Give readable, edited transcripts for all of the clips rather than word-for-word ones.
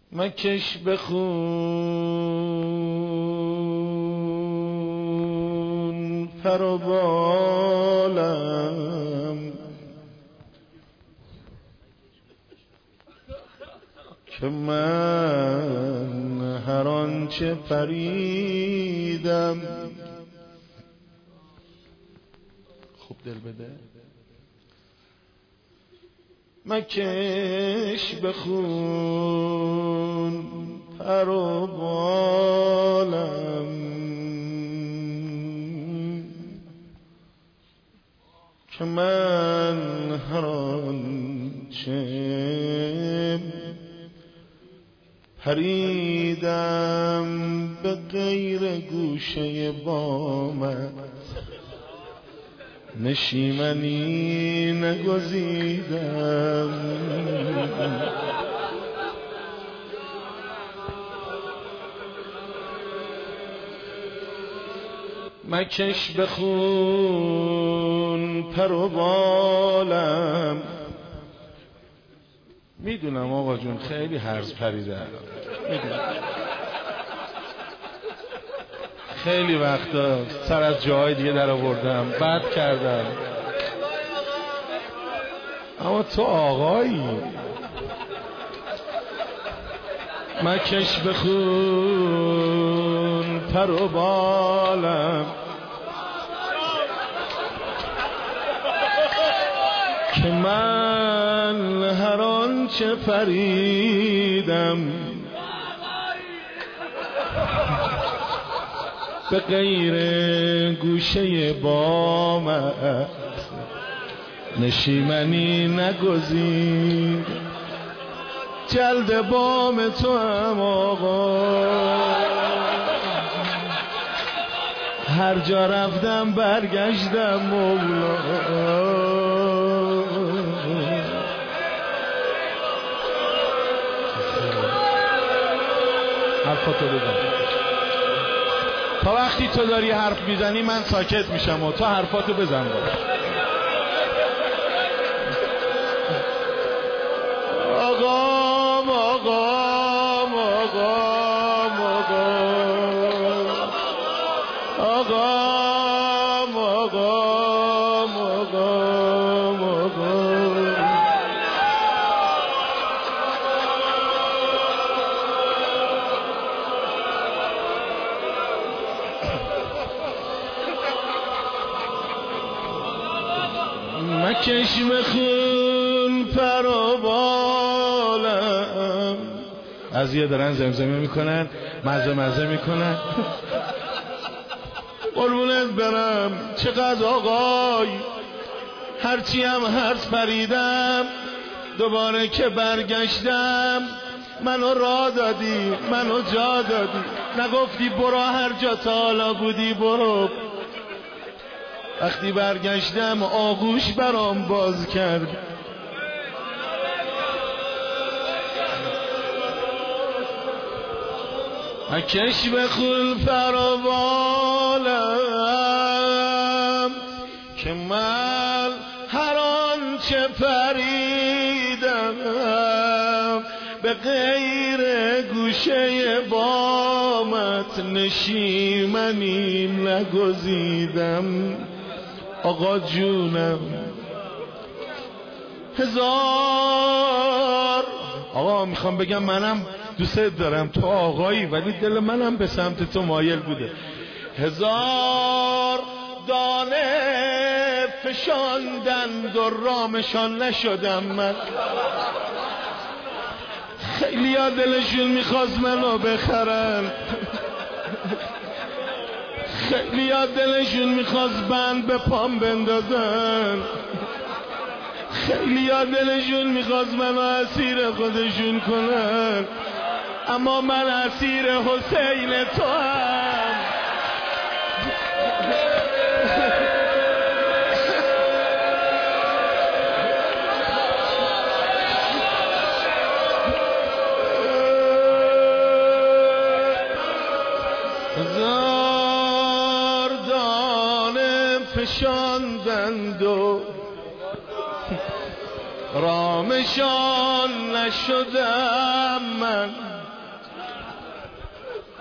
مکش به خون پر و بالم که من هر آنچه پریدم. خوب دل بده. مکش به خون پر و بالم که من هر آنچه پریدم به غیر گوشه بامت نشیمنی نگزیدم. مکش به خون پر و بالم. میدونم آقا جون خیلی هرز پریده، میدونم خیلی وقتا سر از جاهای دیگه در آوردم، بد کردم، اما تو آقایی. مکش به خون پر و بالم که من هر آنچه پریدم به غیر گوشه بامت نشیمنی نگزید. جلد بام تو هم آقا، هر جا رفتم برگشتم مولا. حرفاتو بزن. تا وقتی تو داری حرف میزنی من ساکت میشم و تو حرفاتو بزن باش. آقام آقام آقام آقام آقام آقام آقام. مکش به خون پر و بالم. از یه دارن زمزمه میکنن، مزه میکنن. قربونت برم چقدر آقای، هرچی هم هرس پریدم دوباره که برگشتم منو راه دادی، منو جا دادی، نگفتی برو هر جا تا حالا بودی برو. وقتی برگشتم آغوش برام باز کرد. مکش به خون پر و بالم که من هر آنچه پریدم به غیر گوشه بامت نشیمنی نگزیدم. آقا جونم هزار. آقا میخوام بگم منم دوست دارم، تو آقایی ولی دل منم به سمت تو مایل بوده. هزار دانه فشاندند و رامشان نشدم من. خیلی ها دلشون میخواست منو بخرن، خیلی ها دلشون میخواست بند به پام بندازن، خیلی ها دلشون میخواست منو اسیر خودشون کنن، اما من اسیر حسین تو هم. هزار دانه فشاندند و رامشان نشدم من.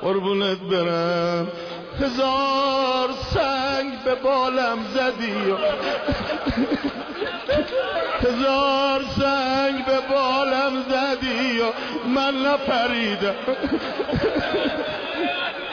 قربونت برم. هزار سنگ به بالم زدی هزار سنگ به بالم زدی و من نپریدم.